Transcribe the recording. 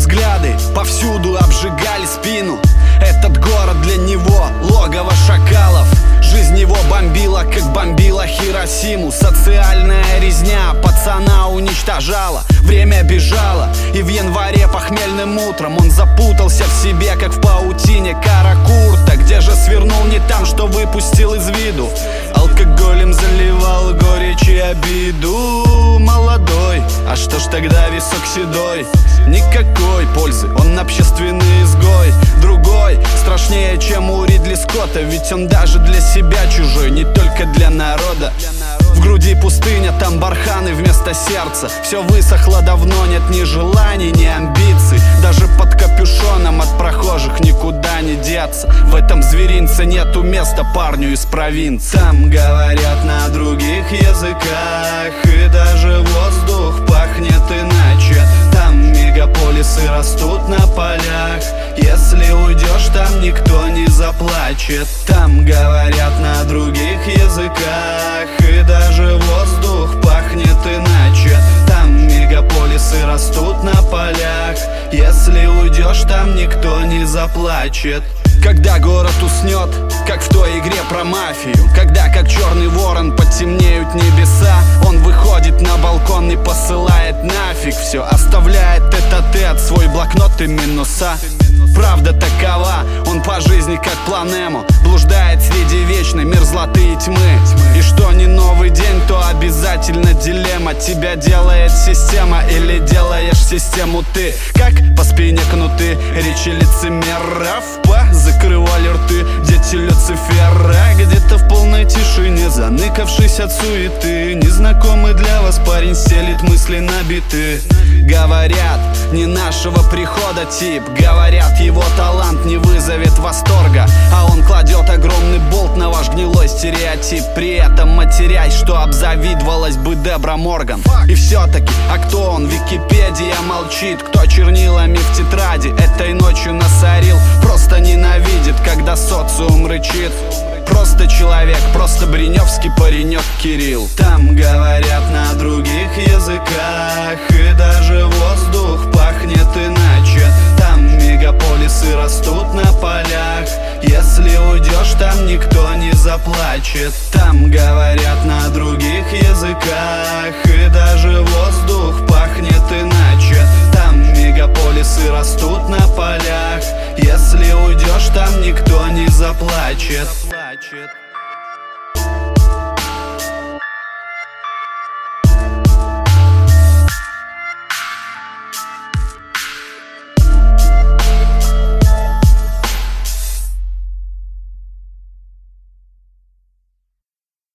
взгляды повсюду обжигали спину. Этот город для него логово шакалов. Жизнь его бомбила, как бомбила Хиросиму. Социальная резня пацана уничтожала. Время бежало, и в январе похмельным утром он запутался в себе, как в паутине каракурта. Где же свернул не там, что выпустил из виду? Алкоголем заливал горечь и обиду. Молодой, а что ж тогда висок седой? Никакой пользы, он общественный изгой. Другой страшнее, чем у Ридли Скотта, ведь он даже для себя чужой, не только для народа. В груди пустыня, там барханы вместо сердца. Все высохло давно, нет ни желаний, ни амбиций. Даже под капюшоном от прохожих никуда не деться. В этом зверинце нету места парню из провинции. Там говорят на других языках, и даже воздух пахнет иначе. Там мегаполисы растут на полях. Если уйдешь, там никто не заплачет. Там говорят на других языках, и даже воздух пахнет иначе. Там мегаполисы растут на полях. Если уйдешь, там никто не заплачет. Когда город уснет, как в той игре про мафию, когда как черный ворон потемнеют небеса, он выходит на балкон и посылает нафиг все, оставляет тет-а-тет свой блокнот и минуса. Правда такова, он по жизни как Планемо, блуждает среди вечной мерзлоты и тьмы. И что не новый день, то обязательно дилемма. Тебя делает система или делаешь систему ты? Как по спине кнуты речи лицемеров закрывали рты дети Люцифера. Где-то в полной тишине, заныкавшись от суеты, незнакомый для вас парень стелит мысли на биты. Говорят, не нашего прихода тип, говорят, его талант не вызовет восторга, а он кладет огромный болт на ваш гнилой стереотип, при этом матерясь, что обзавидовалась бы Дебра Морган. И все-таки, а кто он? Википедия молчит. Кто чернилами в тетради этой ночью насорил? Просто ненавидит, когда социум рычит. Просто человек, просто бриневский паренек Кирилл. Там говорят на других языках, и даже воздух пахнет иначе. Там мегаполисы растут на полях. Если уйдешь, там никто не заплачет. Там говорят на других языках, и даже воздух пахнет иначе. Там мегаполисы растут на полях. Если уйдешь, там никто не заплачет.